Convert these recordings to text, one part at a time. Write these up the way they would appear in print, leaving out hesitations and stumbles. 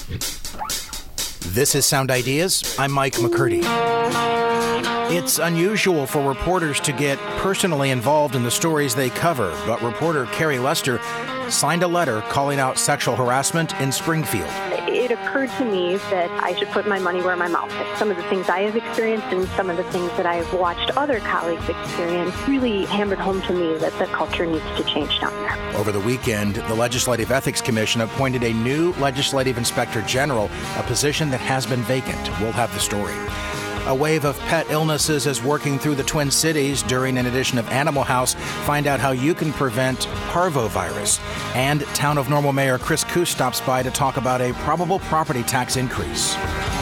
This is Sound Ideas. I'm Mike McCurdy. It's unusual for reporters to get personally involved in the stories they cover, but reporter Carrie Lester signed a letter calling out sexual harassment in Springfield. It occurred to me that I should put my money where my mouth is. Some of the things I have experienced and some of the things that I've watched other colleagues experience really hammered home to me that the culture needs to change down there. Over the weekend, the Legislative Ethics Commission appointed a new Legislative Inspector General, a position that has been vacant. We'll have the story. A wave of pet illnesses is working through the Twin Cities. During an edition of Animal House, find out how you can prevent parvovirus. And Town of Normal Mayor Chris Koos stops by to talk about a probable property tax increase.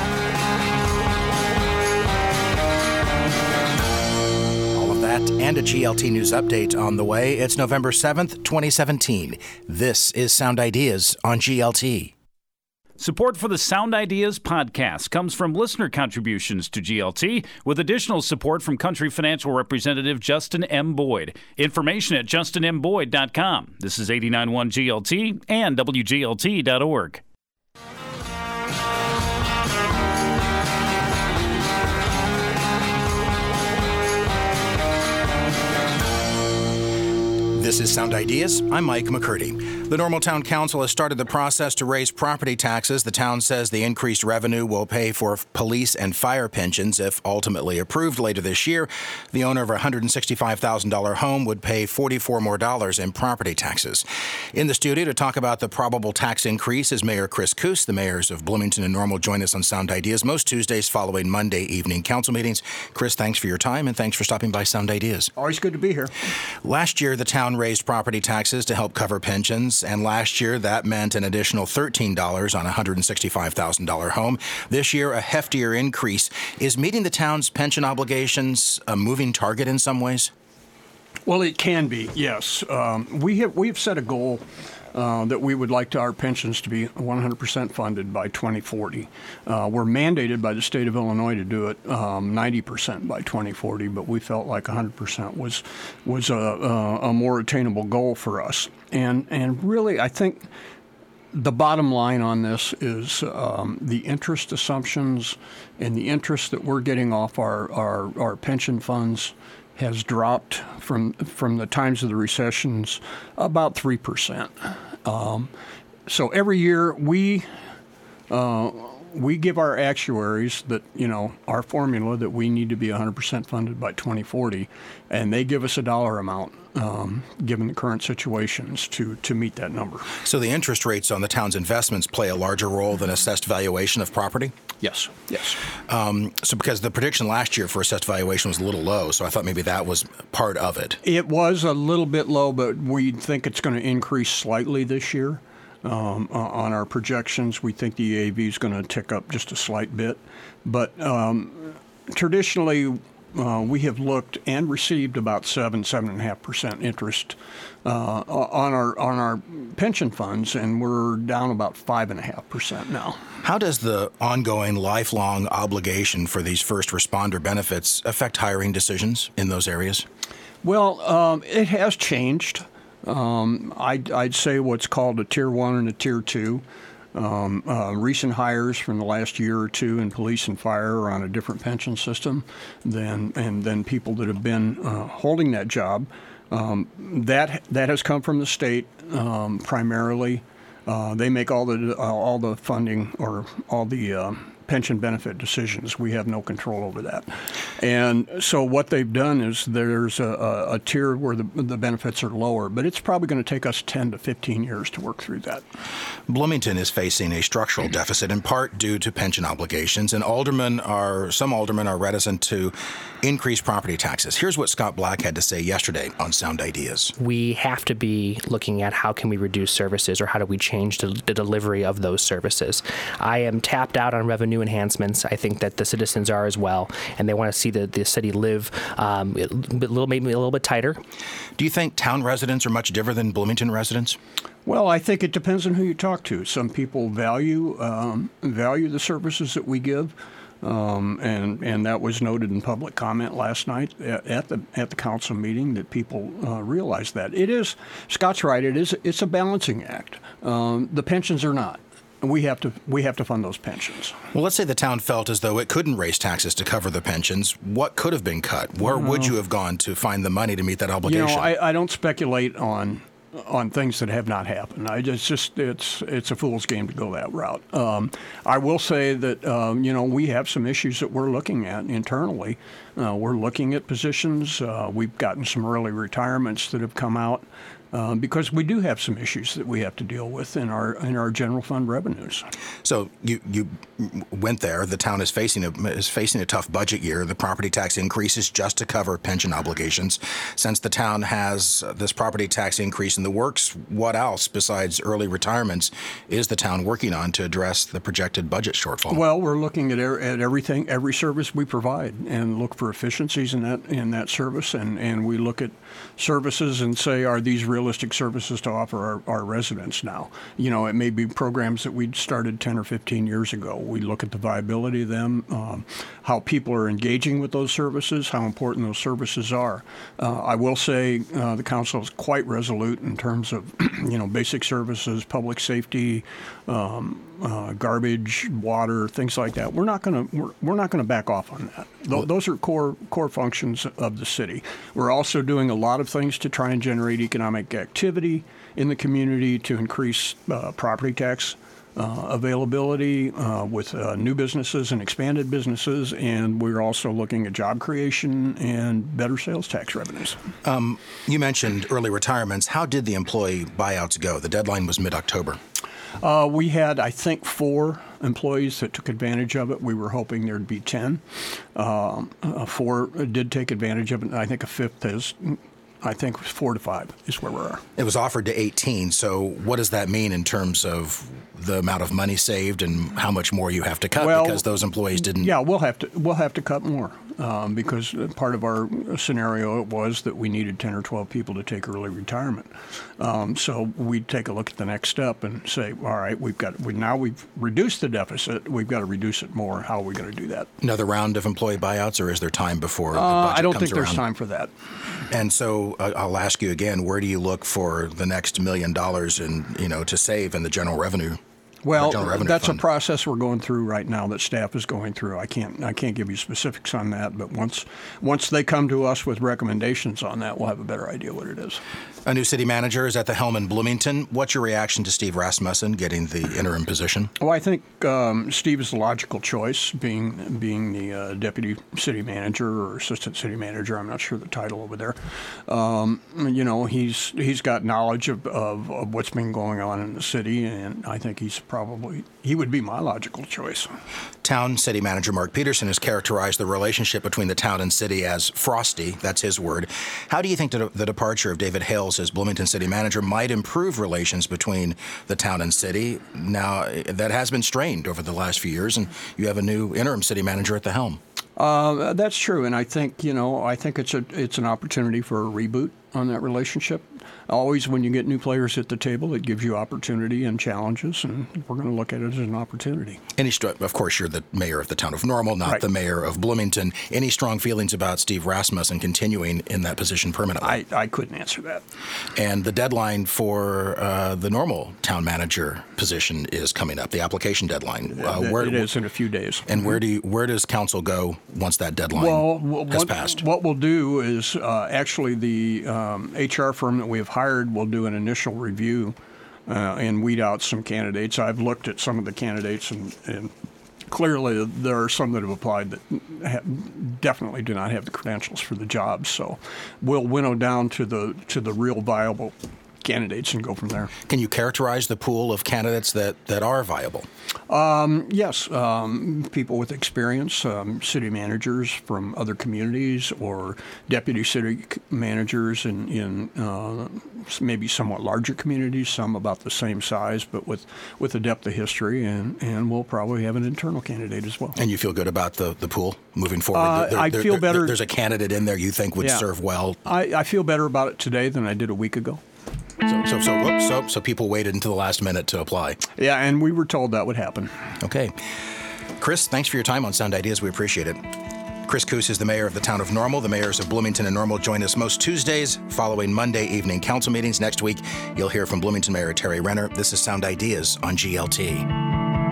All of that and a GLT News update on the way. It's November 7th, 2017. This is Sound Ideas on GLT. Support for the Sound Ideas podcast comes from listener contributions to GLT, with additional support from Country Financial Representative Justin M. Boyd. Information at justinmboyd.com. This is 89.1 GLT and WGLT.org. This is Sound Ideas. I'm Mike McCurdy. The Normal Town Council has started the process to raise property taxes. The town says the increased revenue will pay for police and fire pensions if ultimately approved later this year. The owner of a $165,000 home would pay $44 more in property taxes. In the studio to talk about the probable tax increase is Mayor Chris Koos. The mayors of Bloomington and Normal join us on Sound Ideas most Tuesdays following Monday evening council meetings. Chris, thanks for your time and thanks for stopping by Sound Ideas. Always good to be here. Last year, the town raised property taxes to help cover pensions, and last year that meant an additional $13 on a $165,000 home. This year, a heftier increase. Is meeting the town's pension obligations a moving target in some ways? Well, it can be, yes. We've set a goal that we would like our pensions to be 100% funded by 2040. We're mandated by the state of Illinois to do it 90% by 2040, but we felt like 100% was a more attainable goal for us. And really, I think the bottom line on this is the interest assumptions and the interest that we're getting off our pension funds has dropped from the times of the recessions about 3%. So every year we give our actuaries that, our formula that we need to be 100% funded by 2040, and they give us a dollar amount, given the current situations, to meet that number. So the interest rates on the town's investments play a larger role than assessed valuation of property? Yes. So because the prediction last year for assessed valuation was a little low, so I thought maybe that was part of it. It was a little bit low, but we think it's going to increase slightly this year. On our projections, we think the EAV is going to tick up just a slight bit. But traditionally, we have looked and received about 7.5% interest on our pension funds, and we're down about 5.5% now. How does the ongoing lifelong obligation for these first responder benefits affect hiring decisions in those areas? Well, it has changed. I'd say what's called a Tier 1 and a Tier 2. Recent hires from the last year or two in police and fire are on a different pension system than people that have been holding that job. That has come from the state primarily. They make all the funding or all the pension benefit decisions. We have no control over that. And so what they've done is there's a tier where the benefits are lower, but it's probably going to take us 10 to 15 years to work through that. Bloomington is facing a structural deficit in part due to pension obligations, and some aldermen are reticent to increase property taxes. Here's what Scott Black had to say yesterday on Sound Ideas. We have to be looking at how can we reduce services, or how do we change the delivery of those services. I am tapped out on revenue enhancements. I think that the citizens are as well, and they want to see the city live maybe a little bit tighter. Do you think town residents are much different than Bloomington residents? Well, I think it depends on who you talk to. Some people value the services that we give, and that was noted in public comment last night at the council meeting, that people realize that. It is, Scott's right, it's a balancing act. The pensions are not. we have to fund those pensions. Well, let's say the town felt as though it couldn't raise taxes to cover the pensions. What could have been cut? Where would you have gone to find the money to meet that obligation? I don't speculate on things that have not happened. It's a fool's game to go that route. I will say that we have some issues that we're looking at internally. We're looking at positions. We've gotten some early retirements that have come out. Because we do have some issues that we have to deal with in our general fund revenues. So you went there. The town is facing a tough budget year. The property tax increases just to cover pension obligations. Since the town has this property tax increase in the works, what else besides early retirements is the town working on to address the projected budget shortfall? Well, we're looking at everything, every service we provide, and look for efficiencies in that service, and we look at services and say, are these realistic services to offer our residents now? It may be programs that we started 10 or 15 years ago. We look at the viability of them, how people are engaging with those services, how important those services are. I will say the council is quite resolute in terms of, basic services, public safety, garbage, water, things like that. We're not going to back off on that. Those are core functions of the city. We're also doing a lot of things to try and generate economic activity in the community to increase property tax availability with new businesses and expanded businesses, and we're also looking at job creation and better sales tax revenues. You mentioned early retirements. How did the employee buyouts go? The deadline was mid-October. We had, I think, 4 employees that took advantage of it. We were hoping there'd be 10. 4 did take advantage of it, and I think a 5th is, I think 4 to 5 is where we are. It was offered to 18, so what does that mean in terms of the amount of money saved and how much more you have to cut because those employees didn't? Yeah, we'll have to cut more because part of our scenario was that we needed 10 or 12 people to take early retirement. So we'd take a look at the next step and say, all right, now we've reduced the deficit. We've got to reduce it more. How are we going to do that? Another round of employee buyouts, or is there time before the budget comes around? I don't think there's time for that. And so I'll ask you again, where do you look for the next $1 million to save in the general revenue? Well, that's fund? a process we're going through right now that staff is going through. I can't give you specifics on that, but once they come to us with recommendations on that, we'll have a better idea what it is. A new city manager is at the helm in Bloomington. What's your reaction to Steve Rasmussen getting the interim position? Well, I think Steve is the logical choice, being the deputy city manager or assistant city manager. I'm not sure the title over there. He's got knowledge of what's been going on in the city, and I think he would be my logical choice. Town City Manager Mark Peterson has characterized the relationship between the town and city as frosty. That's his word. How do you think the departure of David Hales as Bloomington City Manager might improve relations between the town and city? Now, that has been strained over the last few years, and you have a new interim city manager at the helm. That's true, and I think it's an opportunity for a reboot on that relationship. Always, when you get new players at the table, it gives you opportunity and challenges, and we're going to look at it as an opportunity. Of course, you're the mayor of the town of Normal, not right. The mayor of Bloomington. Any strong feelings about Steve Rasmussen continuing in that position permanently? I couldn't answer that. And the deadline for the Normal town manager position is coming up. The application deadline. It is in a few days. And where does council go once that deadline has passed? What we'll do is actually the HR firm that we have hired will do an initial review and weed out some candidates. I've looked at some of the candidates, and clearly there are some that have applied that definitely do not have the credentials for the job. So we'll winnow down to the real viable candidates and go from there. Can you characterize the pool of candidates that are viable? Yes, people with experience, city managers from other communities, or deputy city managers in maybe somewhat larger communities, some about the same size, but with a depth of history, and we'll probably have an internal candidate as well. And you feel good about the pool moving forward? I feel better. There's a candidate in there you think would serve well? I feel better about it today than I did a week ago. So people waited until the last minute to apply. Yeah, and we were told that would happen. Okay. Chris, thanks for your time on Sound Ideas. We appreciate it. Chris Coos is the mayor of the town of Normal. The mayors of Bloomington and Normal join us most Tuesdays following Monday evening council meetings. Next week, you'll hear from Bloomington Mayor Terry Renner. This is Sound Ideas on GLT.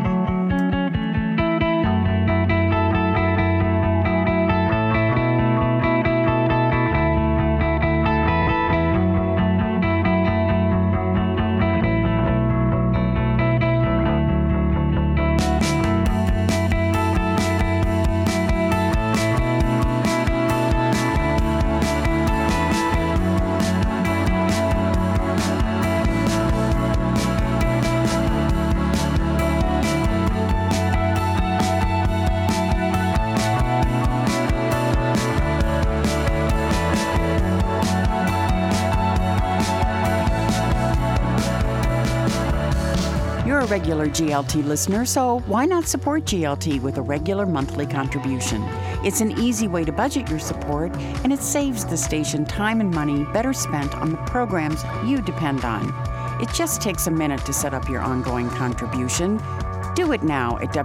Regular GLT listener, so why not support GLT with a regular monthly contribution? It's an easy way to budget your support, and it saves the station time and money better spent on the programs you depend on. It just takes a minute to set up your ongoing contribution. Do it now at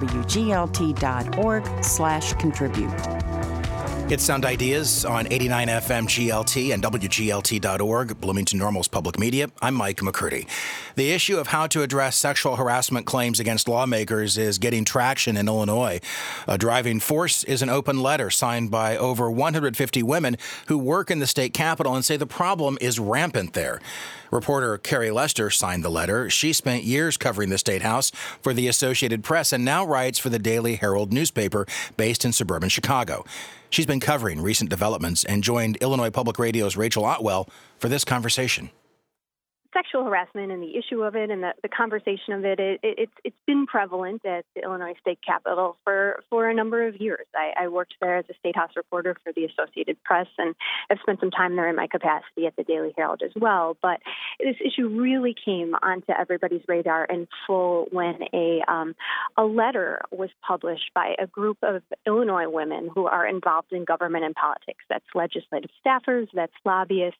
wglt.org/contribute. It's Sound Ideas on 89 FM GLT and WGLT.org, Bloomington Normal's public media. I'm Mike McCurdy. The issue of how to address sexual harassment claims against lawmakers is getting traction in Illinois. A driving force is an open letter signed by over 150 women who work in the state capitol and say the problem is rampant there. Reporter Carrie Lester signed the letter. She spent years covering the State House for the Associated Press and now writes for the Daily Herald newspaper based in suburban Chicago. She's been covering recent developments and joined Illinois Public Radio's Rachel Otwell for this conversation. Sexual harassment and the issue of it and the conversation of it, it's been prevalent at the Illinois State Capitol for a number of years. I worked there as a State House reporter for the Associated Press, and I've spent some time there in my capacity at the Daily Herald as well. But this issue really came onto everybody's radar in full when a letter was published by a group of Illinois women who are involved in government and politics. That's legislative staffers, that's lobbyists,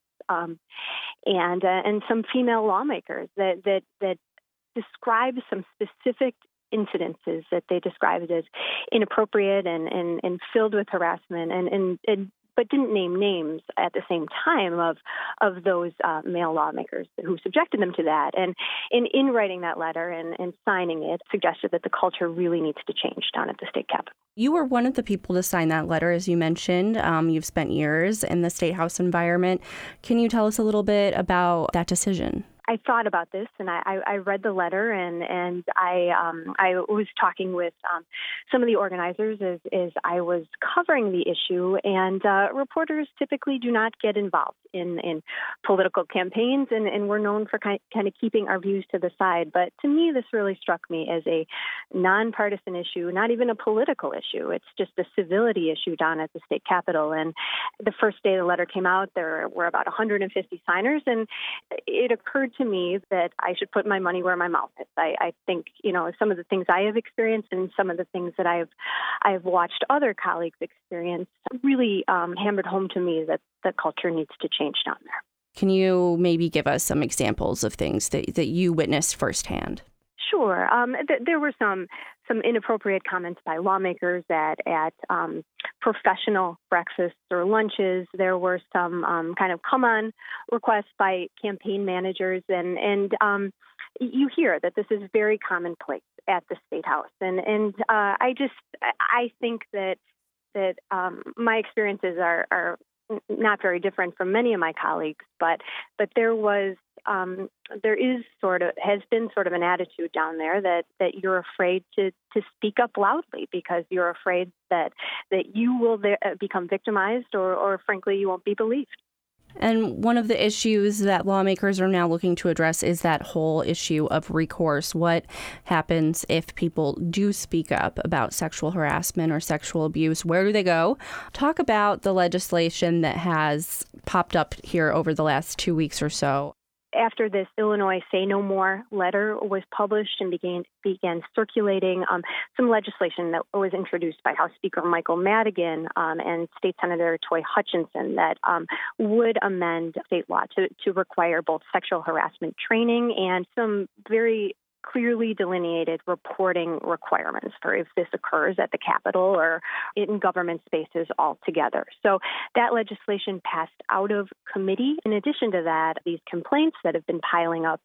and some female lawmakers that describe some specific incidences that they described as inappropriate and filled with harassment and but didn't name names at the same time of those male lawmakers who subjected them to that. And in writing that letter and signing it, suggested that the culture really needs to change down at the state capitol. You were one of the people to sign that letter, as you mentioned. You've spent years in the State House environment. Can you tell us a little bit about that decision? I thought about this, and I read the letter, and I was talking with some of the organizers as I was covering the issue, and reporters typically do not get involved in political campaigns, and we're known for kind of keeping our views to the side. But to me, this really struck me as a nonpartisan issue, not even a political issue. It's just a civility issue down at the state capitol. And the first day the letter came out, there were about 150 signers, and it occurred to me that I should put my money where my mouth is. I think, some of the things I have experienced and some of the things that I've watched other colleagues experience really hammered home to me that the culture needs to change down there. Can you maybe give us some examples of things that you witnessed firsthand? Sure. There were some inappropriate comments by lawmakers at professional breakfasts or lunches. There were some kind of come-on requests by campaign managers, and you hear that this is very commonplace at the State House. And I think that my experiences are not very different from many of my colleagues, but there has been sort of an attitude down there that you're afraid to speak up loudly because you're afraid that you will become victimized or frankly you won't be believed. And one of the issues that lawmakers are now looking to address is that whole issue of recourse. What happens if people do speak up about sexual harassment or sexual abuse? Where do they go? Talk about the legislation that has popped up here over the last 2 weeks or so. After this Illinois Say No More letter was published and began circulating, some legislation that was introduced by House Speaker Michael Madigan and State Senator Toy Hutchinson that would amend state law to require both sexual harassment training and some very clearly delineated reporting requirements for if this occurs at the Capitol or in government spaces altogether. So that legislation passed out of committee. In addition to that, these complaints that have been piling up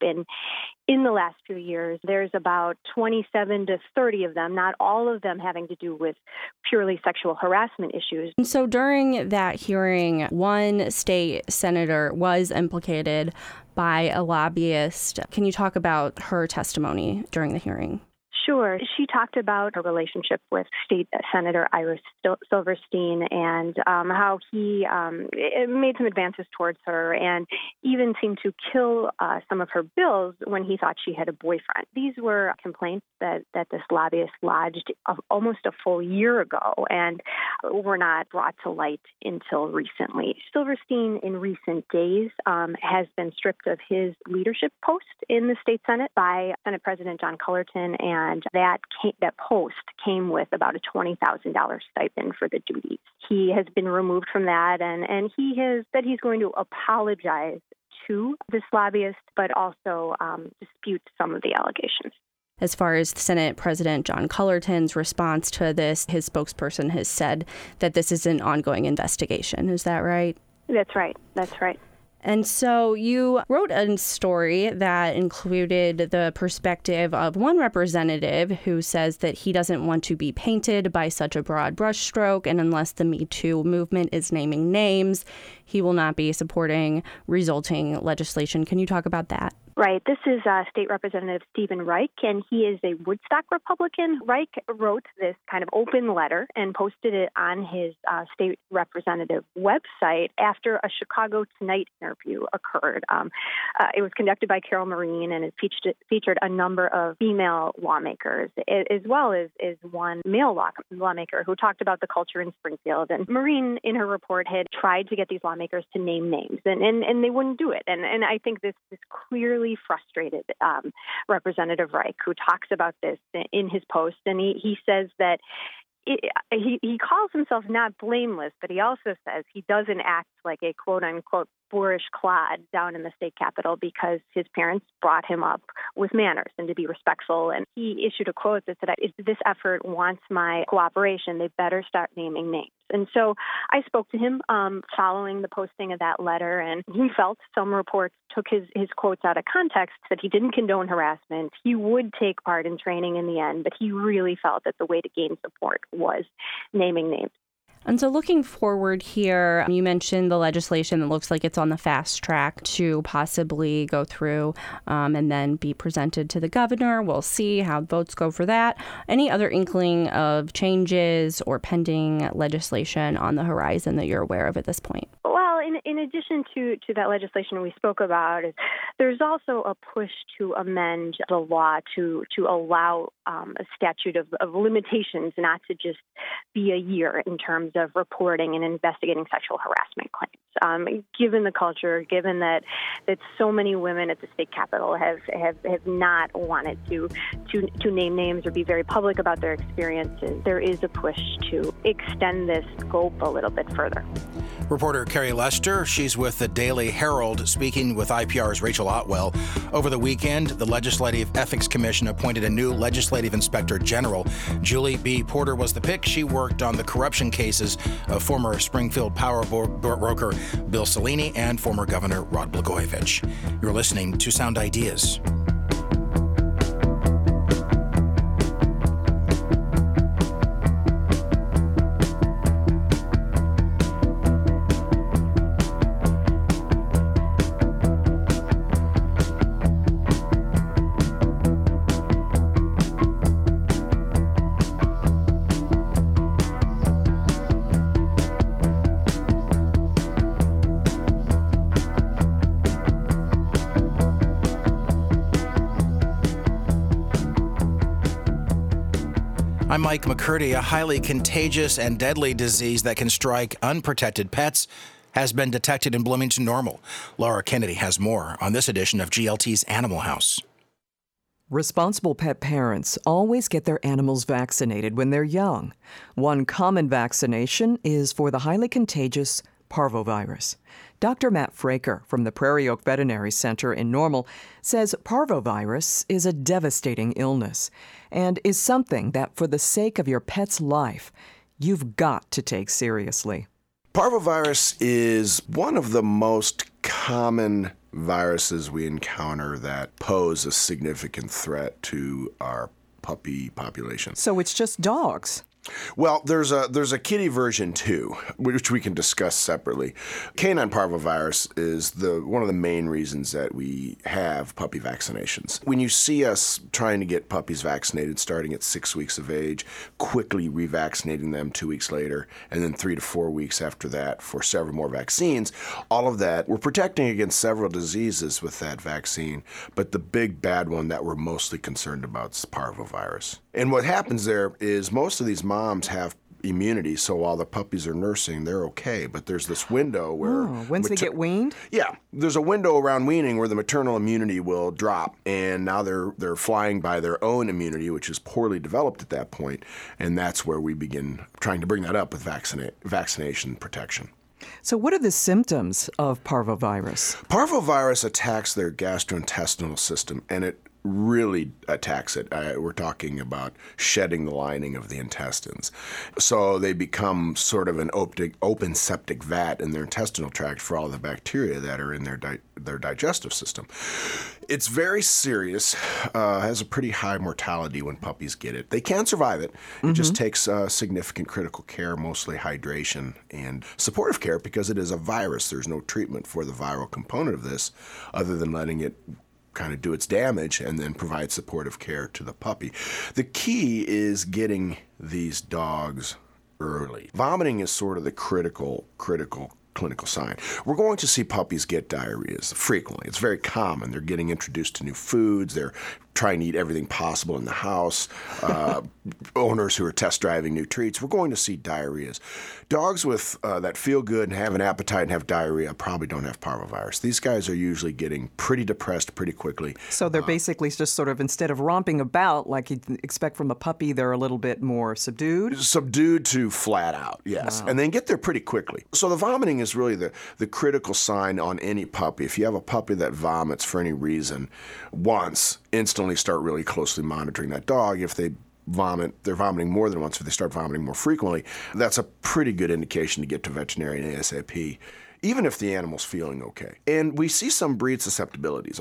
in the last few years, there's about 27 to 30 of them, not all of them having to do with purely sexual harassment issues. And so during that hearing, one state senator was implicated by a lobbyist. Can you talk about her testimony during the hearing? Sure. She talked about her relationship with State Senator Ira Silverstein and how he made some advances towards her and even seemed to kill some of her bills when he thought she had a boyfriend. These were complaints that this lobbyist lodged almost a full year ago and were not brought to light until recently. Silverstein, in recent days, has been stripped of his leadership post in the state Senate by Senate President John Cullerton, and that post came with about a $20,000 stipend for the duties. He has been removed from that, and he has said he's going to apologize to this lobbyist, but also dispute some of the allegations. As far as Senate President John Cullerton's response to this, his spokesperson has said that this is an ongoing investigation. Is that right? That's right. That's right. And so you wrote a story that included the perspective of one representative who says that he doesn't want to be painted by such a broad brushstroke, and unless the Me Too movement is naming names, he will not be supporting resulting legislation. Can you talk about that? Right. This is State Representative Stephen Reich, and he is a Woodstock Republican. Reich wrote this kind of open letter and posted it on his state representative website after a Chicago Tonight interview occurred. It was conducted by Carol Marin, and it featured a number of female lawmakers, as well as one male lawmaker who talked about the culture in Springfield. And Marin, in her report, had tried to get these lawmakers to name names, and they wouldn't do it. And I think this clearly frustrated Representative Reich, who talks about this in his post, and he says that he calls himself not blameless, but he also says he doesn't act like a quote-unquote boorish clod down in the state capitol because his parents brought him up with manners and to be respectful. And he issued a quote that said, if this effort wants my cooperation, they better start naming names. And so I spoke to him following the posting of that letter, and he felt some reports took his quotes out of context, that he didn't condone harassment. He would take part in training in the end, but he really felt that the way to gain support was naming names. And so looking forward here, you mentioned the legislation that looks like it's on the fast track to possibly go through and then be presented to the governor. We'll see how votes go for that. Any other inkling of changes or pending legislation on the horizon that you're aware of at this point? Well, in addition to that legislation we spoke about, there's also a push to amend the law to allow a statute of limitations not to just be a year in terms of reporting and investigating sexual harassment claims. Given the culture, given that so many women at the state capitol have not wanted to name names or be very public about their experiences, there is a push to extend this scope a little bit further. Reporter Carrie Lester, she's with the Daily Herald, speaking with IPR's Rachel Otwell. Over the weekend, the Legislative Ethics Commission appointed a new legislative inspector general. Julie B. Porter was the pick. She worked on the corruption cases of former Springfield power broker Bill Cellini and former Governor Rod Blagojevich. You're listening to Sound Ideas. I'm Mike McCurdy. A highly contagious and deadly disease that can strike unprotected pets has been detected in Bloomington Normal. Laura Kennedy has more on this edition of GLT's Animal House. Responsible pet parents always get their animals vaccinated when they're young. One common vaccination is for the highly contagious parvovirus. Dr. Matt Fraker from the Prairie Oak Veterinary Center in Normal says parvovirus is a devastating illness and is something that, for the sake of your pet's life, you've got to take seriously. Parvovirus is one of the most common viruses we encounter that pose a significant threat to our puppy population. So it's just dogs. Well, there's a kitty version too, which we can discuss separately. Canine parvovirus is one of the main reasons that we have puppy vaccinations. When you see us trying to get puppies vaccinated starting at 6 weeks of age, quickly revaccinating them 2 weeks later, and then 3 to 4 weeks after that for several more vaccines, all of that, we're protecting against several diseases with that vaccine, but the big bad one that we're mostly concerned about is parvovirus. And what happens there is most of these moms have immunity, so while the puppies are nursing, they're okay. But there's this window where... Once they get weaned? Yeah. There's a window around weaning where the maternal immunity will drop, and now they're flying by their own immunity, which is poorly developed at that point, and that's where we begin trying to bring that up with vaccination protection. So what are the symptoms of parvovirus? Parvovirus attacks their gastrointestinal system, and it really attacks it. We're talking about shedding the lining of the intestines. So they become sort of an open septic vat in their intestinal tract for all the bacteria that are in their digestive system. It's very serious, has a pretty high mortality when puppies get it. They can survive it. It just takes significant critical care, mostly hydration and supportive care, because it is a virus. There's no treatment for the viral component of this other than letting it kind of do its damage and then provide supportive care to the puppy. The key is getting these dogs early. Vomiting is sort of the critical clinical sign. We're going to see puppies get diarrheas frequently. It's very common. They're getting introduced to new foods. They're trying to eat everything possible in the house. Owners who are test driving new treats. We're going to see diarrheas. Dogs with that feel good and have an appetite and have diarrhea probably don't have parvovirus. These guys are usually getting pretty depressed pretty quickly. So they're basically just sort of, instead of romping about like you'd expect from a puppy, they're a little bit more subdued? Subdued to flat out, yes. Wow. And then get there pretty quickly. So the vomiting is really the critical sign on any puppy. If you have a puppy that vomits for any reason once, instantly start really closely monitoring that dog. If they're vomiting more than once, if they start vomiting more frequently, that's a pretty good indication to get to veterinarian ASAP, even if the animal's feeling okay. And we see some breed susceptibilities.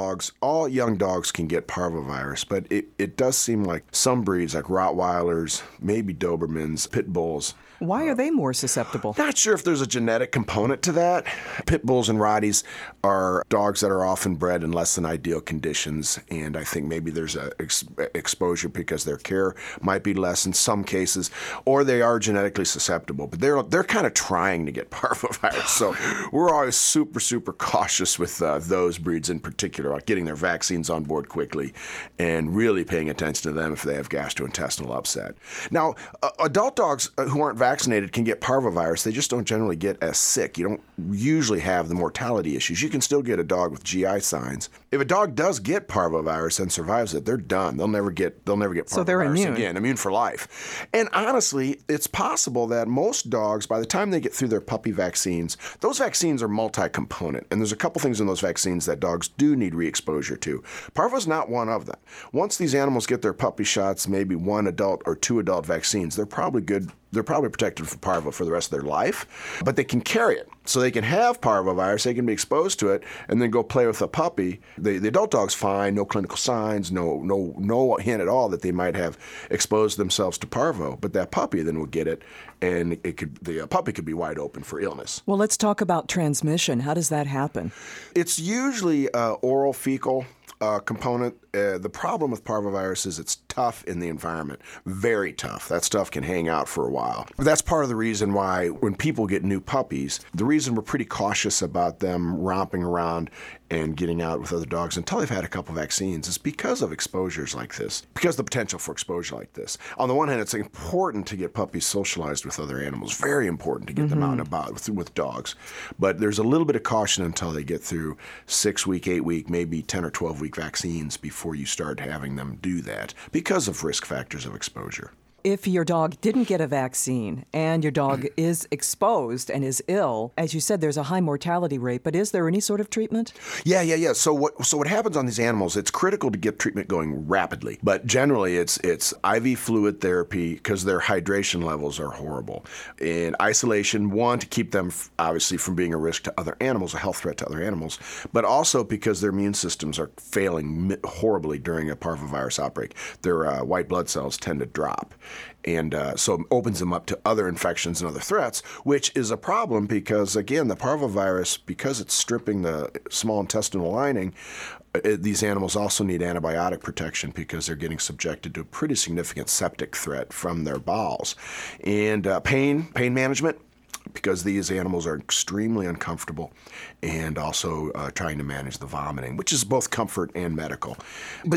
All young dogs can get parvovirus, but it does seem like some breeds, like Rottweilers, maybe Dobermans, Pit Bulls. Why are they more susceptible? Not sure if there's a genetic component to that. Pit Bulls and Rotties are dogs that are often bred in less than ideal conditions, and I think maybe there's a exposure because their care might be less in some cases, or they are genetically susceptible. But they're kind of trying to get parvovirus, so we're always super, super cautious with those breeds in particular, about getting their vaccines on board quickly and really paying attention to them if they have gastrointestinal upset. Now, adult dogs who aren't vaccinated can get parvovirus. They just don't generally get as sick. You don't usually have the mortality issues. You can still get a dog with GI signs. If a dog does get parvovirus and survives it, they're done. They'll never get parvovirus so they're immune. Again, immune for life. And honestly, it's possible that most dogs, by the time they get through their puppy vaccines, those vaccines are multi-component, and there's a couple things in those vaccines that dogs do need re-exposure to. Parvo's not one of them. Once these animals get their puppy shots, maybe 1 adult or 2 adult vaccines, they're probably good. They're probably protected from parvo for the rest of their life, but they can carry it. So they can have parvovirus, they can be exposed to it, and then go play with a puppy. The adult dog's fine, no clinical signs, no hint at all that they might have exposed themselves to parvo. But that puppy then will get it, and the puppy could be wide open for illness. Well, let's talk about transmission. How does that happen? It's usually oral fecal component. The problem with parvovirus is it's tough in the environment, very tough. That stuff can hang out for a while. That's part of the reason why when people get new puppies, the reason we're pretty cautious about them romping around and getting out with other dogs until they've had a couple vaccines is because of exposures like this, because of the potential for exposure like this. On the one hand, it's important to get puppies socialized with other animals, very important to get them out and about with dogs. But there's a little bit of caution until they get through 6-week, 8-week, maybe 10 or 12-week vaccines before you start having them do that because of risk factors of exposure. If your dog didn't get a vaccine and your dog is exposed and is ill, as you said, there's a high mortality rate, but is there any sort of treatment? Yeah. So what happens on these animals, it's critical to get treatment going rapidly. But generally, it's IV fluid therapy because their hydration levels are horrible. And isolation, one, to keep them obviously from being a risk to other animals, a health threat to other animals, but also because their immune systems are failing horribly during a parvovirus outbreak. Their white blood cells tend to drop. And so it opens them up to other infections and other threats, which is a problem because, again, the parvovirus, because it's stripping the small intestinal lining, these animals also need antibiotic protection because they're getting subjected to a pretty significant septic threat from their bowels. And pain management, because these animals are extremely uncomfortable, and also trying to manage the vomiting, which is both comfort and medical. But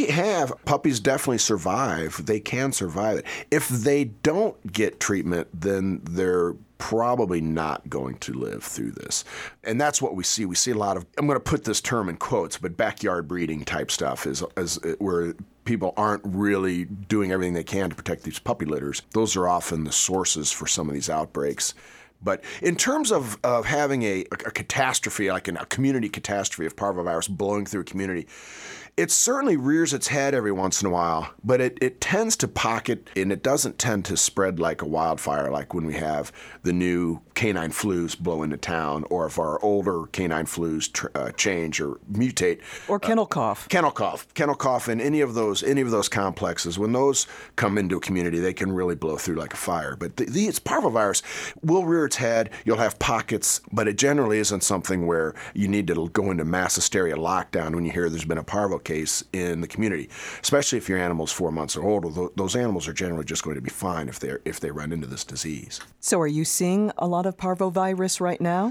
puppies definitely survive. They can survive it. If they don't get treatment, then they're probably not going to live through this. And that's what we see. We see a lot of, I'm going to put this term in quotes, but backyard breeding type stuff is where people aren't really doing everything they can to protect these puppy litters. Those are often the sources for some of these outbreaks. But in terms of having a catastrophe, like a community catastrophe of parvovirus blowing through a community, it certainly rears its head every once in a while, but it tends to pocket, and it doesn't tend to spread like a wildfire, like when we have the new canine flus blow into town, or if our older canine flus change or mutate. Or kennel cough. Kennel cough, and any of those complexes, when those come into a community, they can really blow through like a fire. But it's parvovirus will rear its head. You'll have pockets, but it generally isn't something where you need to go into mass hysteria lockdown when you hear there's been a parvo case in the community, especially if your animal's 4 months or older. Those animals are generally just going to be fine if they run into this disease. So are you seeing a lot of parvovirus right now?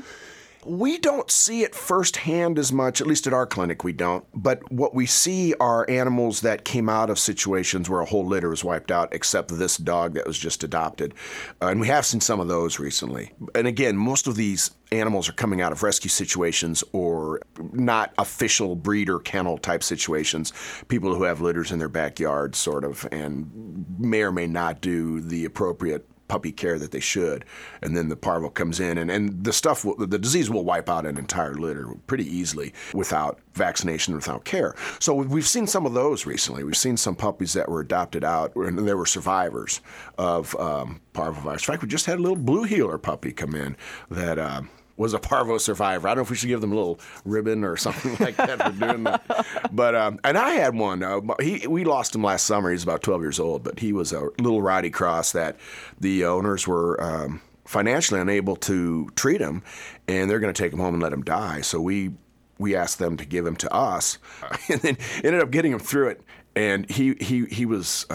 We don't see it firsthand as much, at least at our clinic we don't. But what we see are animals that came out of situations where a whole litter was wiped out, except this dog that was just adopted. And we have seen some of those recently. And again, most of these animals are coming out of rescue situations or not official breeder kennel type situations. People who have litters in their backyard, sort of, and may or may not do the appropriate puppy care that they should, and then the parvo comes in, and the disease will wipe out an entire litter pretty easily without vaccination, without care. So we've seen some of those recently. We've seen some puppies that were adopted out, and they were survivors of parvovirus. In fact, we just had a little blue heeler puppy come in that was a parvo survivor. I don't know if we should give them a little ribbon or something like that for doing that. But and I had one. We lost him last summer. He's about 12 years old, but he was a little rowdy cross that the owners were financially unable to treat him, and they're going to take him home and let him die. So we asked them to give him to us, and then ended up getting him through it. And he was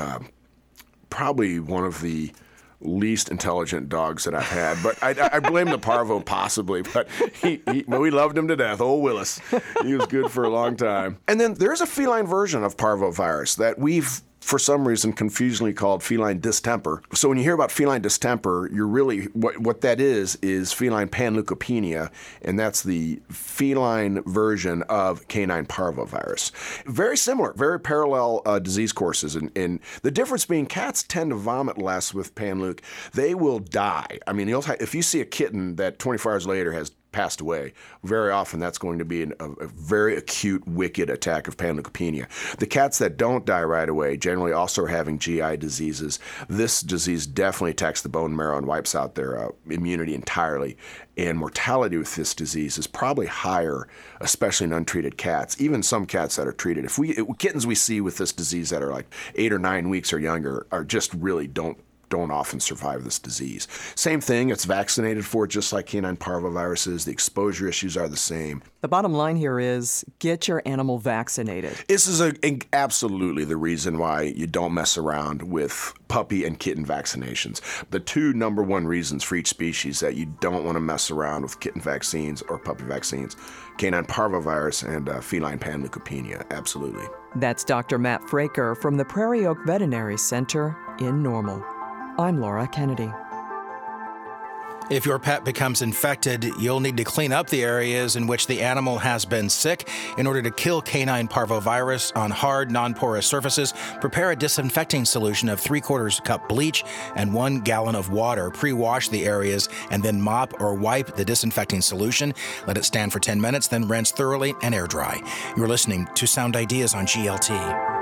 probably one of the least intelligent dogs that I've had, but I blame the parvo possibly, but we loved him to death. Old Willis, he was good for a long time. And then there's a feline version of parvovirus that we've, for some reason, confusingly called feline distemper. So when you hear about feline distemper, you're really, what that is feline panleukopenia, and that's the feline version of canine parvovirus. Very similar, very parallel disease courses, and the difference being cats tend to vomit less with panleuc. They will die. I mean, if you see a kitten that 24 hours later has passed away, very often that's going to be a very acute, wicked attack of panleukopenia. The cats that don't die right away generally also are having GI diseases. This disease definitely attacks the bone marrow and wipes out their immunity entirely. And mortality with this disease is probably higher, especially in untreated cats, even some cats that are treated. Kittens we see with this disease that are like 8 or 9 weeks or younger are just really don't often survive this disease. Same thing, it's vaccinated for just like canine parvoviruses. The exposure issues are the same. The bottom line here is get your animal vaccinated. This is absolutely the reason why you don't mess around with puppy and kitten vaccinations. The two number one reasons for each species that you don't want to mess around with kitten vaccines or puppy vaccines: canine parvovirus and feline panleukopenia. Absolutely. That's Dr. Matt Fraker from the Prairie Oak Veterinary Center in Normal. I'm Laura Kennedy. If your pet becomes infected, you'll need to clean up the areas in which the animal has been sick. In order to kill canine parvovirus on hard, non-porous surfaces, prepare a disinfecting solution of 3/4 cup bleach and 1 gallon of water. Pre-wash the areas and then mop or wipe the disinfecting solution. Let it stand for 10 minutes, then rinse thoroughly and air dry. You're listening to Sound Ideas on GLT.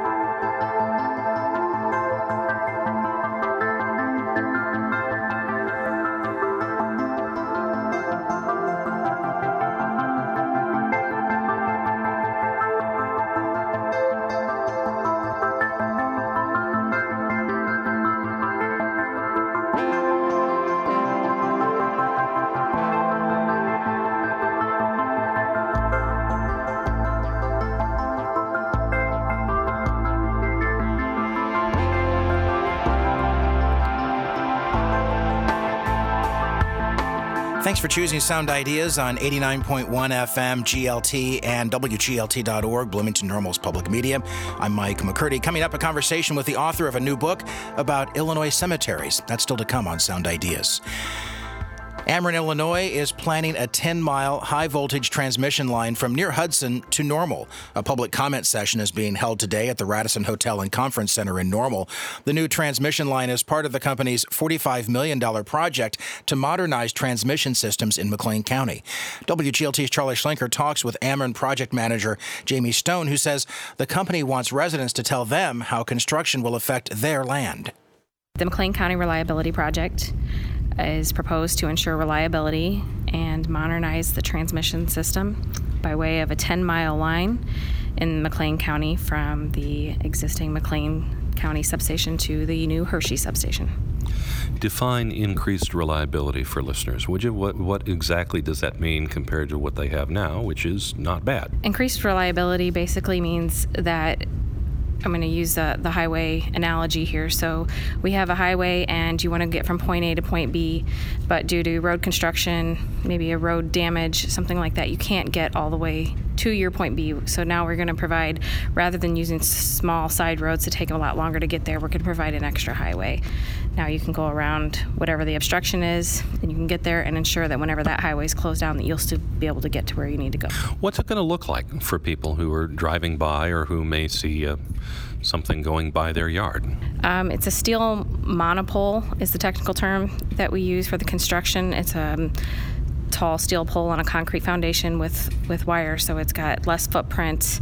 Thanks for choosing Sound Ideas on 89.1 FM GLT and WGLT.org, Bloomington Normal's public media. I'm Mike McCurdy. Coming up, a conversation with the author of a new book about Illinois cemeteries. That's still to come on Sound Ideas. Ameren, Illinois is planning a 10-mile high-voltage transmission line from near Hudson to Normal. A public comment session is being held today at the Radisson Hotel and Conference Center in Normal. The new transmission line is part of the company's $45 million project to modernize transmission systems in McLean County. WGLT's Charlie Schlenker talks with Ameren project manager Jamie Stone, who says the company wants residents to tell them how construction will affect their land. The McLean County Reliability Project is proposed to ensure reliability and modernize the transmission system by way of a 10-mile line in McLean County from the existing McLean County substation to the new Hershey substation. Define increased reliability for listeners, would you? What exactly does that mean compared to what they have now, which is not bad? Increased reliability basically means that I'm going to use the highway analogy here. So we have a highway and you want to get from point A to point B, but due to road construction, maybe a road damage, something like that, you can't get all the way to your point B. So now we're going to provide, rather than using small side roads that take a lot longer to get there, we're going to provide an extra highway. Now you can go around whatever the obstruction is, and you can get there and ensure that whenever that highway is closed down, that you'll still be able to get to where you need to go. What's it going to look like for people who are driving by or who may see something going by their yard? It's a steel monopole is the technical term that we use for the construction. It's a tall steel pole on a concrete foundation with wire, so it's got less footprint,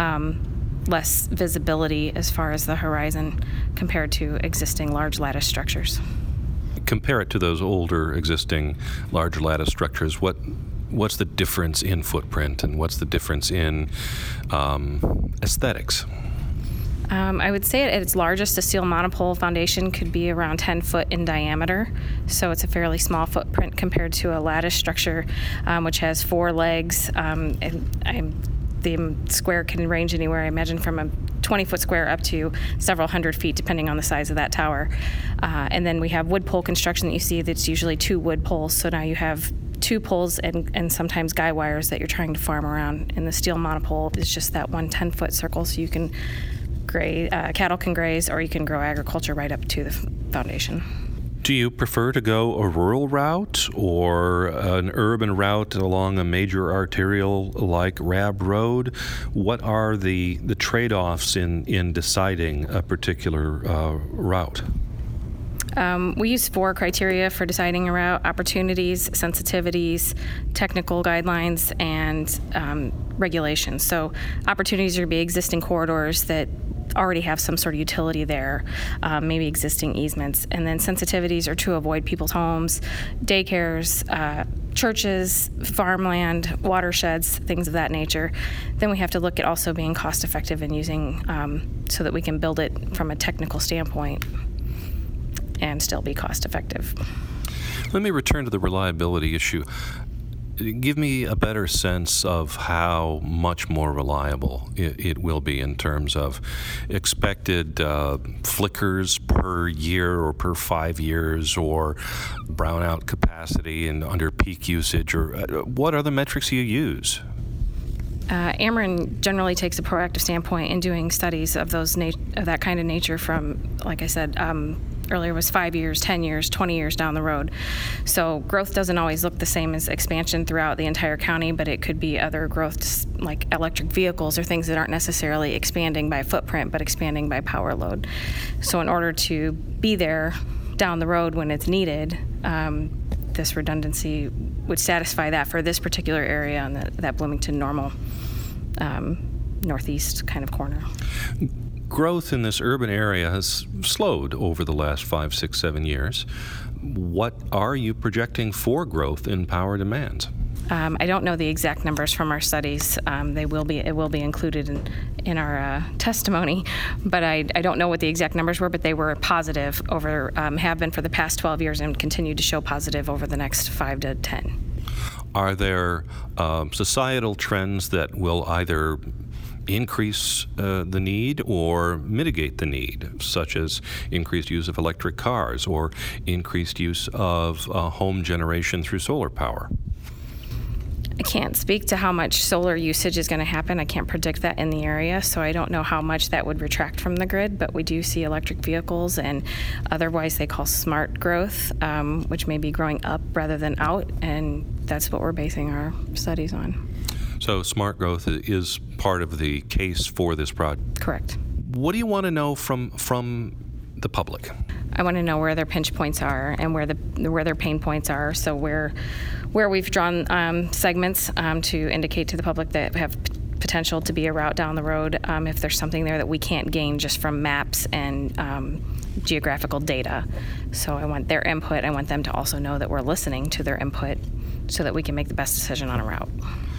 less visibility as far as the horizon compared to existing large lattice structures. Compare it to those older existing large lattice structures. What's the difference in footprint and what's the difference in aesthetics? I would say at its largest, a steel monopole foundation could be around 10 foot in diameter. So it's a fairly small footprint compared to a lattice structure, which has 4 legs. The square can range anywhere, I imagine, from a 20-foot square up to several hundred feet, depending on the size of that tower. And then we have wood pole construction that you see that's usually 2 wood poles. So now you have 2 poles and sometimes guy wires that you're trying to farm around. And the steel monopole is just that one 10-foot circle, so you can cattle can graze, or you can grow agriculture right up to the foundation. Do you prefer to go a rural route or an urban route along a major arterial like Rabb Road? What are the trade-offs in deciding a particular route? We use 4 criteria for deciding a route: opportunities, sensitivities, technical guidelines, and regulations. So opportunities are to be existing corridors that already have some sort of utility there, maybe existing easements. And then sensitivities are to avoid people's homes, daycares, churches, farmland, watersheds, things of that nature. Then we have to look at also being cost effective and using so that we can build it from a technical standpoint and still be cost effective. Let me return to the reliability issue. Give me a better sense of how much more reliable it will be in terms of expected flickers per year or per 5 years, or brownout capacity and under peak usage, or what other metrics do you use? Ameren generally takes a proactive standpoint in doing studies of that kind of nature from, like I said, earlier was 5 years, 10 years, 20 years down the road. So growth doesn't always look the same as expansion throughout the entire county, but it could be other growth like electric vehicles or things that aren't necessarily expanding by footprint, but expanding by power load. So in order to be there down the road when it's needed, this redundancy would satisfy that for this particular area on that Bloomington Normal northeast kind of corner. Growth in this urban area has slowed over the last 5, 6, 7 years. What are you projecting for growth in power demand? I don't know the exact numbers from our studies. It will be included in our testimony, but I don't know what the exact numbers were, but they were positive over, have been for the past 12 years and continue to show positive over the next 5 to 10. Are there societal trends that will either increase the need or mitigate the need, such as increased use of electric cars or increased use of home generation through solar power? I can't speak to how much solar usage is going to happen. I can't predict that in the area, so I don't know how much that would retract from the grid, but we do see electric vehicles and otherwise they call smart growth, which may be growing up rather than out, and that's what we're basing our studies on. So smart growth is part of the case for this project? Correct. What do you want to know from the public? I want to know where their pinch points are and where their pain points are. So where we've drawn segments to indicate to the public that have potential to be a route down the road. If there's something there that we can't gain just from maps and geographical data. So I want their input. I want them to also know that we're listening to their input so that we can make the best decision on a route.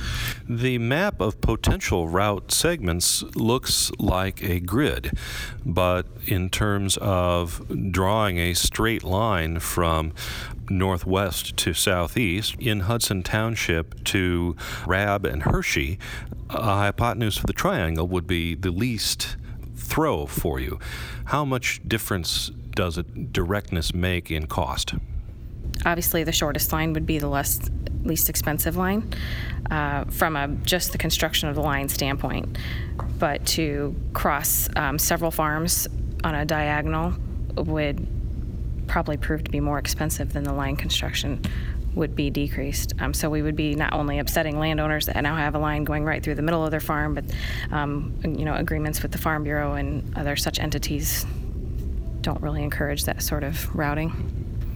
The map of potential route segments looks like a grid, but in terms of drawing a straight line from northwest to southeast in Hudson Township to Rabb and Hershey, a hypotenuse for the triangle would be the least throw for you. How much difference does directness make in cost? Obviously, the shortest line would be the least expensive line from just the construction of the line standpoint. But to cross several farms on a diagonal would probably prove to be more expensive than the line construction would be decreased. So we would be not only upsetting landowners that now have a line going right through the middle of their farm, but agreements with the Farm Bureau and other such entities don't really encourage that sort of routing.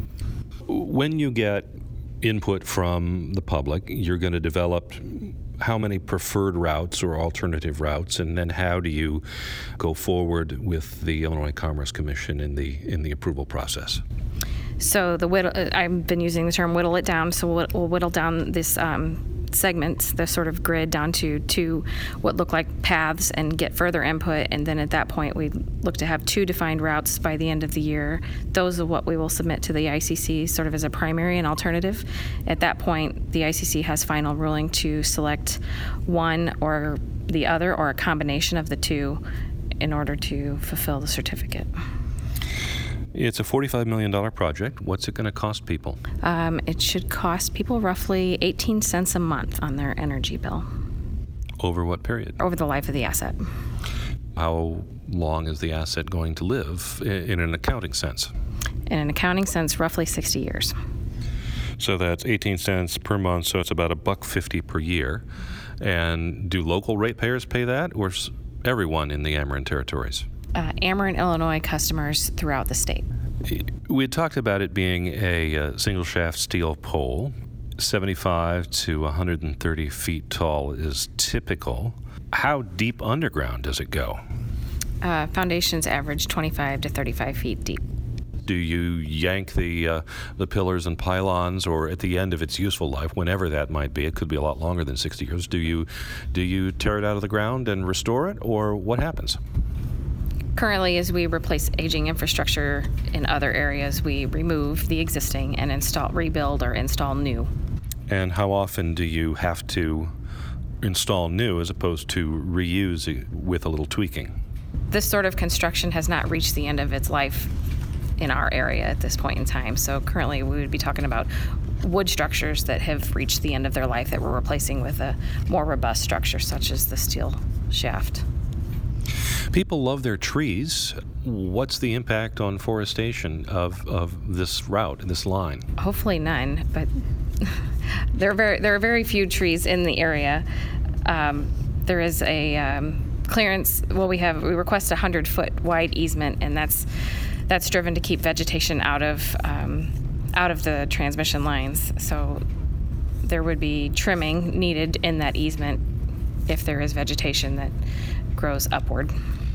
When you get input from the public, you're going to develop how many preferred routes or alternative routes, and then how do you go forward with the Illinois Commerce Commission in the approval process? So I've been using the term whittle it down. So we'll whittle down this segments, the sort of grid, down to what look like paths and get further input. And then at that point, we look to have 2 defined routes by the end of the year. Those are what we will submit to the ICC sort of as a primary and alternative. At that point, the ICC has final ruling to select one or the other or a combination of the 2 in order to fulfill the certificate. It's a $45 million project. What's it going to cost people? It should cost people roughly 18 cents a month on their energy bill. Over what period? Over the life of the asset. How long is the asset going to live in an accounting sense? In an accounting sense, roughly 60 years. So that's 18 cents per month, so it's about $1.50 per year. And do local ratepayers pay that, or everyone in the Ameren territories? Ameren, Illinois customers throughout the state. We had talked about it being a single shaft steel pole. 75 to 130 feet tall is typical. How deep underground does it go? Foundations average 25 to 35 feet deep. Do you yank the pillars and pylons, or at the end of its useful life, whenever that might be, it could be a lot longer than 60 years, do you tear it out of the ground and restore it, or what happens? Currently, as we replace aging infrastructure in other areas, we remove the existing and rebuild or install new. And how often do you have to install new as opposed to reuse it with a little tweaking? This sort of construction has not reached the end of its life in our area at this point in time. So currently we would be talking about wood structures that have reached the end of their life that we're replacing with a more robust structure such as the steel shaft. People love their trees. What's the impact on forestation of this route, this line? Hopefully none, but there are very few trees in the area. There is a clearance. Well, we request a 100-foot wide easement, and that's driven to keep vegetation out of the transmission lines. So there would be trimming needed in that easement if there is vegetation that grows upward.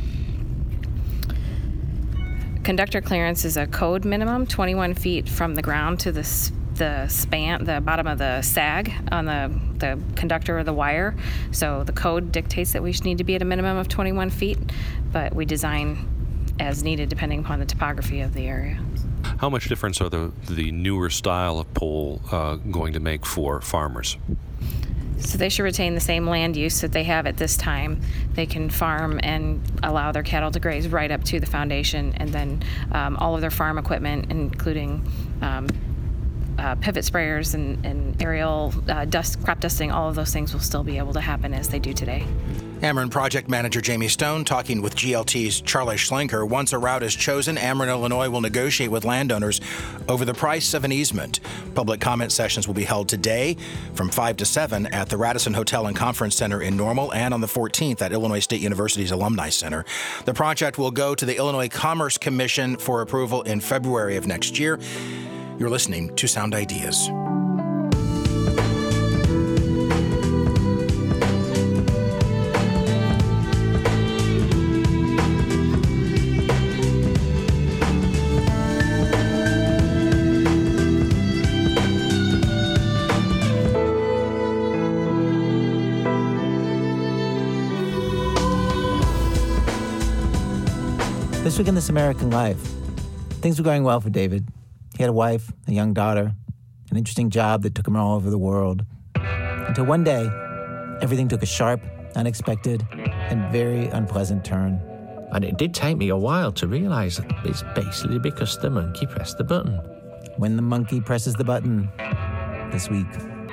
Conductor clearance is a code minimum, 21 feet from the ground to the span, the bottom of the sag on the conductor or the wire. So the code dictates that we should need to be at a minimum of 21 feet, but we design as needed depending upon the topography of the area. How much difference are the newer style of pole going to make for farmers? So they should retain the same land use that they have at this time. They can farm and allow their cattle to graze right up to the foundation, and then all of their farm equipment, including pivot sprayers and aerial crop dusting, all of those things will still be able to happen as they do today. Ameren Project Manager Jamie Stone talking with GLT's Charlie Schlenker. Once a route is chosen, Ameren, Illinois will negotiate with landowners over the price of an easement. Public comment sessions will be held today from 5 to 7 at the Radisson Hotel and Conference Center in Normal, and on the 14th at Illinois State University's Alumni Center. The project will go to the Illinois Commerce Commission for approval in February of next year. You're listening to Sound Ideas. This week in This American Life, things were going well for David. He had a wife, a young daughter, an interesting job that took him all over the world. Until one day, everything took a sharp, unexpected, and very unpleasant turn. And it did take me a while to realize that it's basically because the monkey pressed the button. When the monkey presses the button, this week.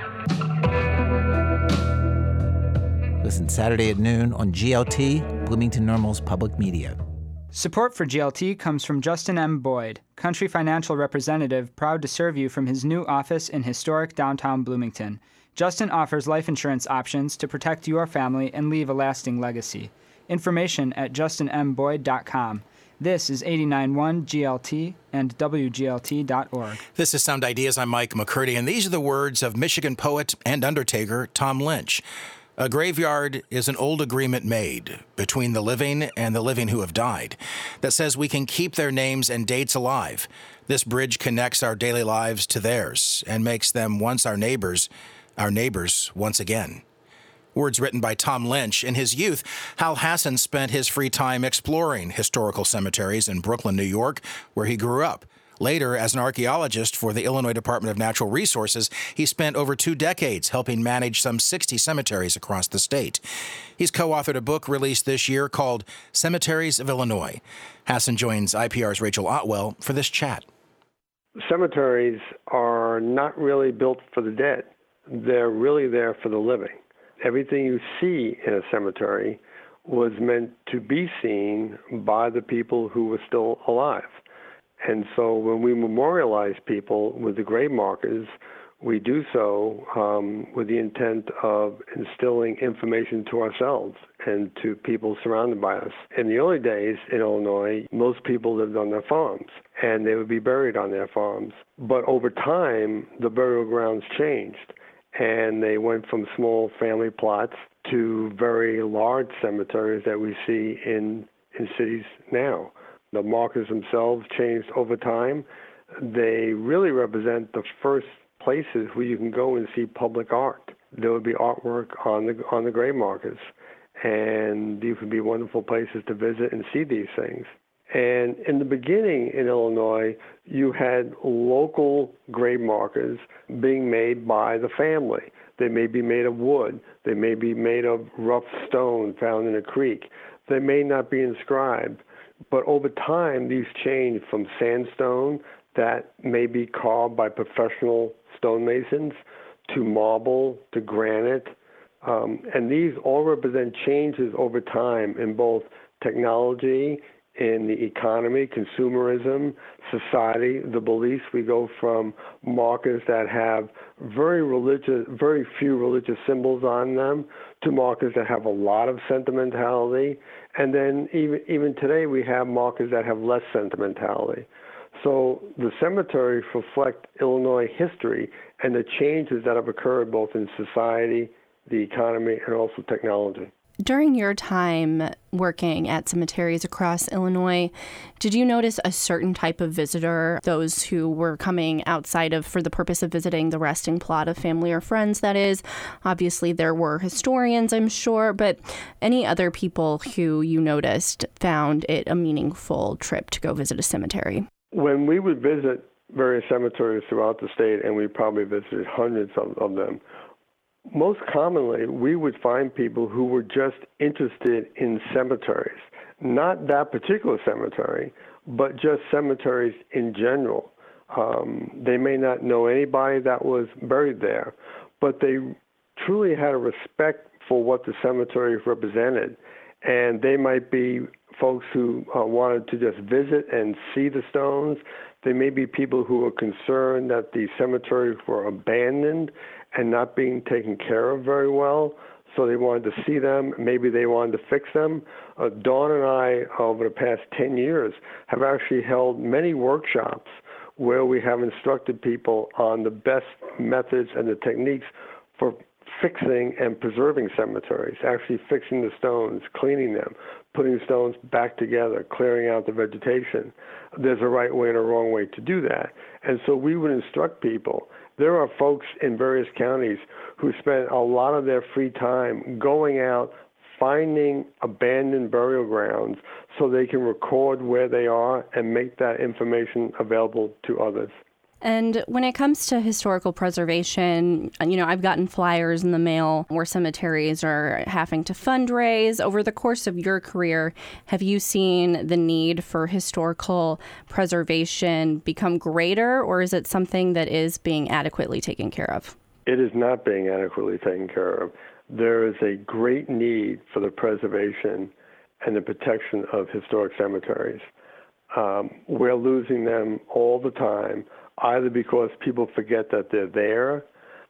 Listen Saturday at noon on GLT, Bloomington Normal's public media. Support for GLT comes from Justin M. Boyd, Country Financial Representative, proud to serve you from his new office in historic downtown Bloomington. Justin offers life insurance options to protect your family and leave a lasting legacy. Information at justinmboyd.com. This is 89.1 GLT and WGLT.org. This is Sound Ideas. I'm Mike McCurdy, and these are the words of Michigan poet and undertaker Tom Lynch. A graveyard is an old agreement made between the living and the living who have died that says we can keep their names and dates alive. This bridge connects our daily lives to theirs and makes them once our neighbors once again. Words written by Tom Lynch. In his youth, Hal Hassan spent his free time exploring historical cemeteries in Brooklyn, New York, where he grew up. Later, as an archaeologist for the Illinois Department of Natural Resources, he spent over 2 decades helping manage some 60 cemeteries across the state. He's co-authored a book released this year called Cemeteries of Illinois. Hassan joins IPR's Rachel Otwell for this chat. Cemeteries are not really built for the dead. They're really there for the living. Everything you see in a cemetery was meant to be seen by the people who were still alive. And so when we memorialize people with the grave markers, we do so with the intent of instilling information to ourselves and to people surrounded by us. In the early days in Illinois, most people lived on their farms, and they would be buried on their farms. But over time, the burial grounds changed, and they went from small family plots to very large cemeteries that we see in cities now. The markers themselves changed over time. They really represent the first places where you can go and see public art. There would be artwork on the grave markers, and these would be wonderful places to visit and see these things. And in the beginning in Illinois, you had local grave markers being made by the family. They may be made of wood. They may be made of rough stone found in a creek. They may not be inscribed. But over time, these changed from sandstone that may be carved by professional stonemasons to marble to granite. And these all represent changes over time in both technology, in the economy, consumerism, society, the beliefs. We go from markers that have very few religious symbols on them to markers that have a lot of sentimentality. And then even today we have markers that have less sentimentality. So the cemeteries reflect Illinois history and the changes that have occurred both in society, the economy, and also technology. During your time working at cemeteries across Illinois, did you notice a certain type of visitor, those who were coming outside of for the purpose of visiting the resting plot of family or friends, that is? Obviously, there were historians, I'm sure, but any other people who you noticed found it a meaningful trip to go visit a cemetery? When we would visit various cemeteries throughout the state, and we probably visited hundreds of them, most commonly, we would find people who were just interested in cemeteries, not that particular cemetery, but just cemeteries in general. They may not know anybody that was buried there, but they truly had a respect for what the cemetery represented. And they might be folks who wanted to just visit and see the stones. They may be people who were concerned that the cemeteries were abandoned and not being taken care of very well, so they wanted to see them. Maybe they wanted to fix them. Dawn and I, over the past 10 years, have actually held many workshops where we have instructed people on the best methods and the techniques for fixing and preserving cemeteries, actually fixing the stones, cleaning them, putting stones back together, clearing out the vegetation. There's a right way and a wrong way to do that. And so we would instruct people. There are folks in various counties who spend a lot of their free time going out, finding abandoned burial grounds so they can record where they are and make that information available to others. And when it comes to historical preservation, I've gotten flyers in the mail where cemeteries are having to fundraise. Over the course of your career, have you seen the need for historical preservation become greater, or is it something that is being adequately taken care of? It is not being adequately taken care of. There is a great need for the preservation and the protection of historic cemeteries. We're losing them all the time, either because people forget that they're there.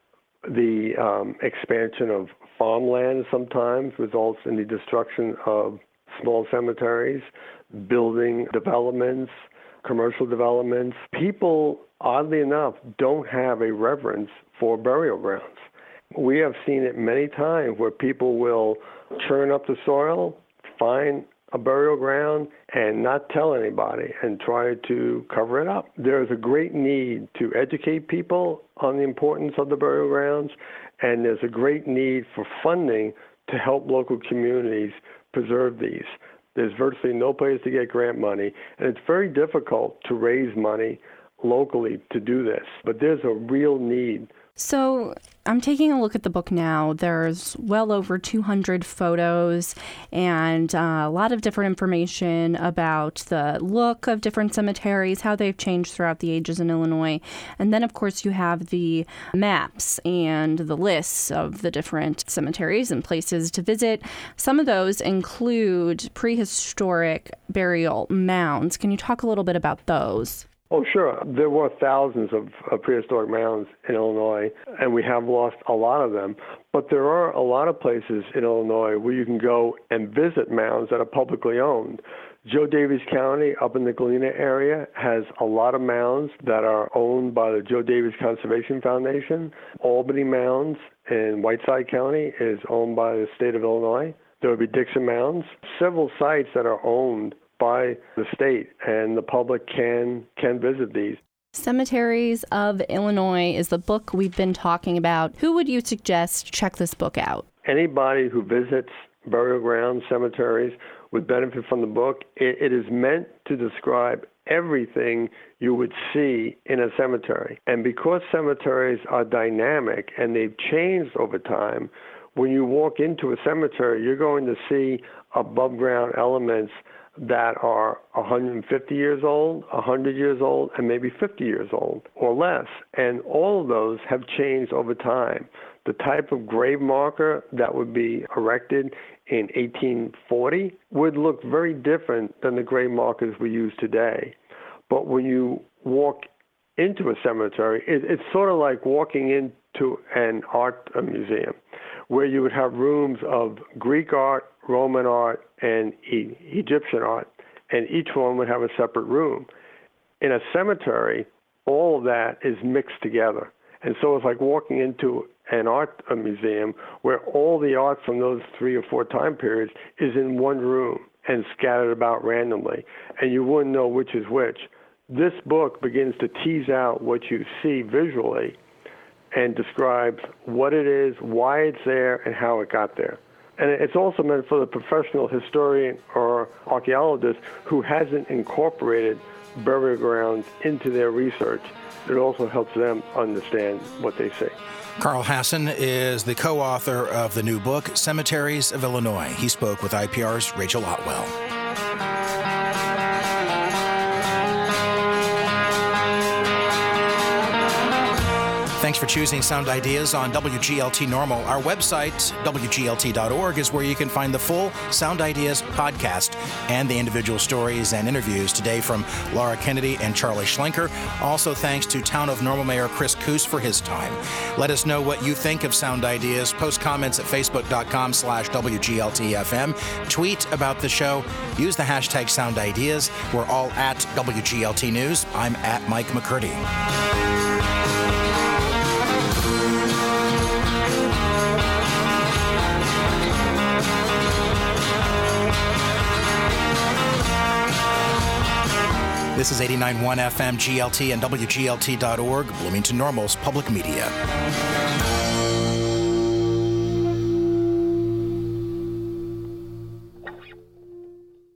The expansion of farmland sometimes results in the destruction of small cemeteries, building developments, commercial developments. People, oddly enough, don't have a reverence for burial grounds. We have seen it many times where people will churn up the soil, find a burial ground, and not tell anybody and try to cover it up. There is a great need to educate people on the importance of the burial grounds, and there's a great need for funding to help local communities preserve these. There's virtually no place to get grant money, and it's very difficult to raise money locally to do this, but there's a real need. So I'm taking a look at the book now. There's well over 200 photos and a lot of different information about the look of different cemeteries, how they've changed throughout the ages in Illinois. And then, of course, you have the maps and the lists of the different cemeteries and places to visit. Some of those include prehistoric burial mounds. Can you talk a little bit about those? Oh, sure. There were thousands of prehistoric mounds in Illinois, and we have lost a lot of them. But there are a lot of places in Illinois where you can go and visit mounds that are publicly owned. Joe Daviess County up in the Galena area has a lot of mounds that are owned by the Joe Daviess Conservation Foundation. Albany Mounds in Whiteside County is owned by the state of Illinois. There would be Dixon Mounds. Several sites that are owned by the state, and the public can visit these. Cemeteries of Illinois is the book we've been talking about. Who would you suggest check this book out? Anybody who visits burial grounds, cemeteries, would benefit from the book. It is meant to describe everything you would see in a cemetery. And because cemeteries are dynamic and they've changed over time, when you walk into a cemetery, you're going to see above ground elements that are 150 years old, 100 years old, and maybe 50 years old or less. And all of those have changed over time. The type of grave marker that would be erected in 1840 would look very different than the grave markers we use today. But when you walk into a cemetery, it's sort of like walking into an art museum, where you would have rooms of Greek art, Roman art, and Egyptian art, and each one would have a separate room. In a cemetery, all of that is mixed together. And so it's like walking into an art museum where all the art from those 3 or 4 time periods is in one room and scattered about randomly, and you wouldn't know which is which. This book begins to tease out what you see visually and describes what it is, why it's there, and how it got there. And it's also meant for the professional historian or archaeologist who hasn't incorporated burial grounds into their research. It also helps them understand what they see. Carl Hassan is the co-author of the new book, Cemeteries of Illinois. He spoke with IPR's Rachel Otwell. Thanks for choosing Sound Ideas on WGLT Normal. Our website, WGLT.org, is where you can find the full Sound Ideas podcast and the individual stories and interviews today from Laura Kennedy and Charlie Schlenker. Also, thanks to Town of Normal Mayor Chris Coos for his time. Let us know what you think of Sound Ideas. Post comments at Facebook.com/WGLTFM. Tweet about the show. Use the hashtag Sound Ideas. We're all at WGLT News. I'm at Mike McCurdy. This is 89.1 FM GLT and WGLT.org, Bloomington Normal's public media.